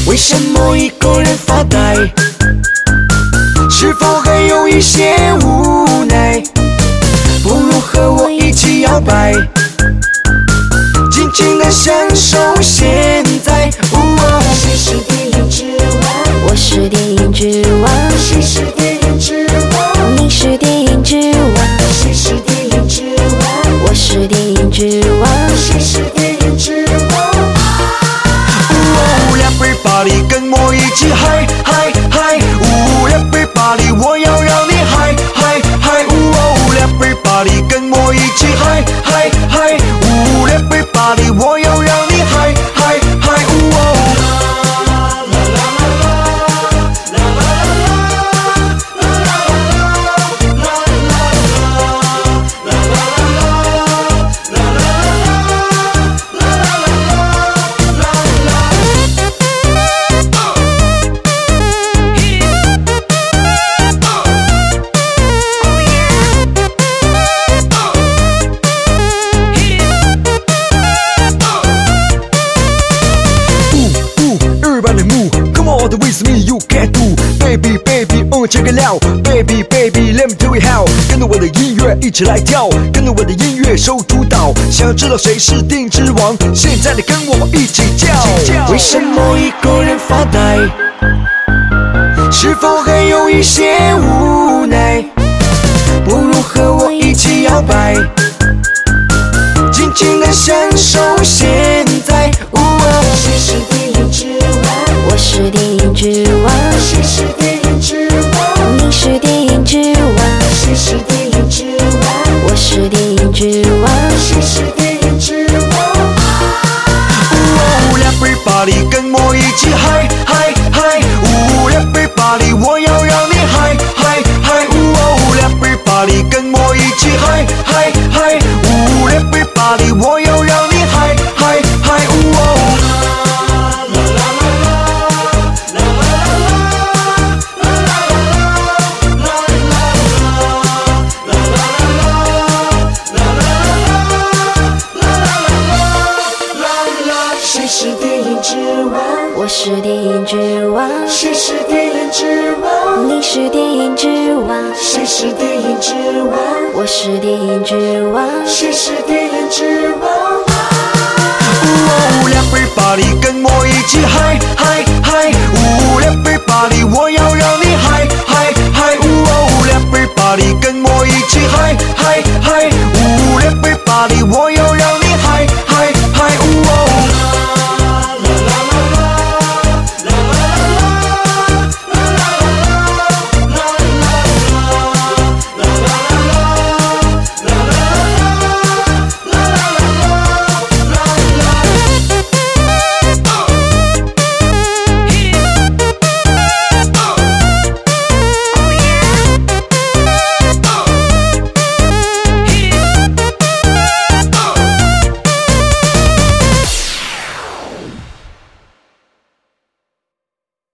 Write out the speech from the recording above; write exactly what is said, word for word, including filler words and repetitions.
为什么一个人发呆？是否还有一些无奈？不如和我一起摇摆，尽情地享受现在。哦，谁是电影之王？ 我是电影之王。 谁是电影之王？ 你是电影之王。 谁是电影之王？ 我是电影之王。 谁是电影之王？哦 ，Everybody 跟我一起嗨嗨嗨！哦 ，Everybody 我要让你嗨嗨嗨！哦 ，Everybody 跟我一起嗨嗨嗨！哦 ，Everybody 我要让你嗨嗨嗨！哦。All the with me, you can do, baby, baby, oh check it out, baby, baby, let me tell you how。跟着我的音乐一起来跳，跟着我的音乐收主导。想要知道谁是电影之王？现在你跟我一起叫。为什么一个人发呆？是否还有一些无奈？不如和我一起摇摆，尽情地享受现在。哦，谁是电影之王？ 我是电影之王。 谁是电影之王？ 你是电影之王。 谁是电影之王？ 我是电影之王。 谁是电影之王？哦 ，Everybody 跟我一起嗨嗨嗨！哦 ，Everybody 我要让你嗨嗨嗨！哦 ，Everybody 跟我一起嗨嗨嗨！哦 ，Everybody 我要让你嗨嗨嗨！哦。谁是电影之王？ 我是电影之王。 谁是电影之王？ 你是电影之王。 谁是电影之王？ 我是电影之王。 谁是电影之王？哦 ，Everybody 跟我一起嗨嗨嗨！哦 ，Everybody 我要让你嗨嗨嗨！哦 ，Everybody 跟我一起嗨。